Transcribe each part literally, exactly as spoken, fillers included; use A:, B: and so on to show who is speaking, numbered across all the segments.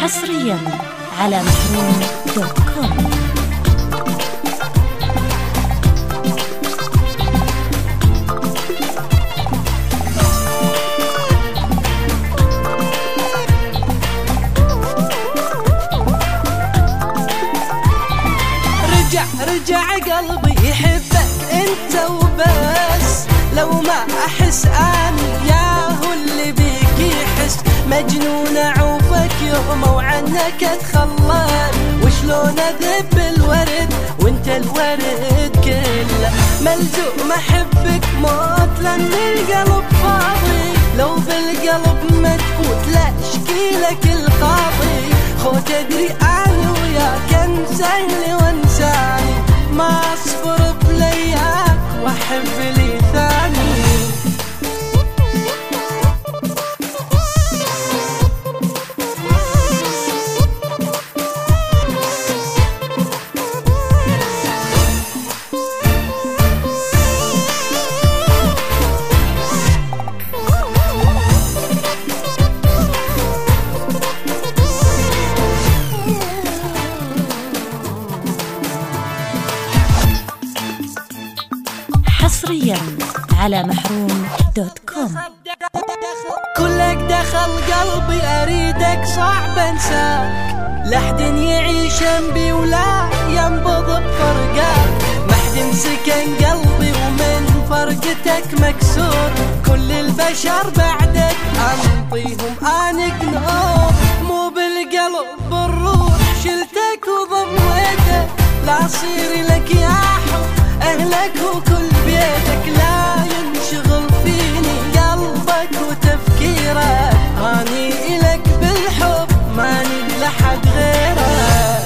A: حصريا على محروم دوت كوم.
B: رجع رجع قلبي يحبك انت وبس، لو ما احس اني ياهو اللي بيك يحس. مجنون اعوفك يوم وعنك اتخلى، وشلون اذب الورد وانت الورد كله. ملزوم احبك موت لان القلب فاضي، لو بالقلب ما تفوت لا اشكيلك القاضي. خو تدري انا وياك انساني وانساني، ما اصبر بلياك واحب لي ثاني.
A: حصريا على محروم دوت كوم.
B: كلك دخل قلبي اريدك صعب انساك، لحد يعيش انبي ولا ينبض بفرقاك. محد سكن قلبي ومن فرقتك مكسور، كل البشر بعدك انطيهم انك نور. مو بالقلب بالروح شلتك وضميتك، لا اصير لك يا حب اهلك وكل بيتك. لا ينشغل فيني قلبك وتفكيرك، اني الك بالحب ماني لحد غيرك.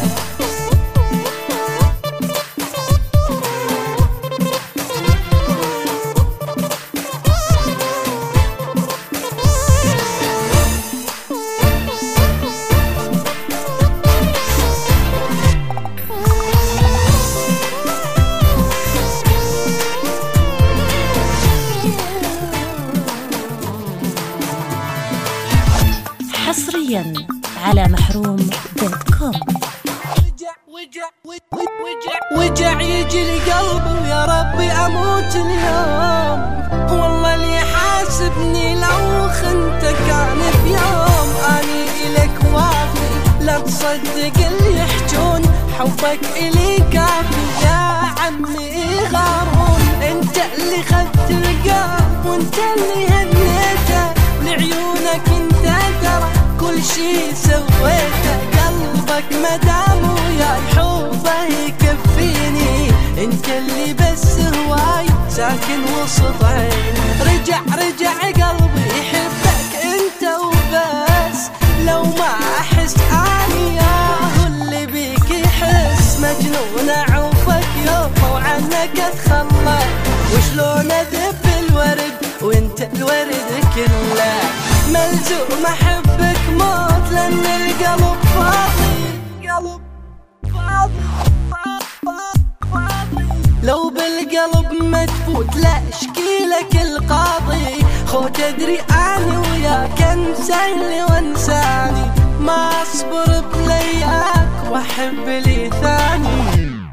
A: حصريا على محروم دوت كوم.
B: وجع وجع وجع يجي لقلبي ويا ربي اموت اليوم. والله اللي حاسبني لو خنتك كان في يوم. اني الك وافي لا تصدق اللي يحجون، حبك الي كافي يا عمي غارون. انت اللي خذت القلب وانت اللي هنيته، لعيونك انت ترى كل شي سويته. قلبك مدام وياي حبه يكفيني، انت اللي بس هواي ساكن وسط عيني. رجع رجع قلبي يحبك انت وبس، لو ما احس اني ياهو اللي بيك يحس. مجنون اعوفك يوم وعنك اتخلى، وشلون اذب الورد وانت الورد كله. ملزوم احبك موت لان القلب فاضي، قلب فاضي فاضي. لو بالقلب ما تفوت لا اشكيلك القاضي. خو تدري اني وياك انساني وانساني، ما اصبر بلياك واحب لي ثاني.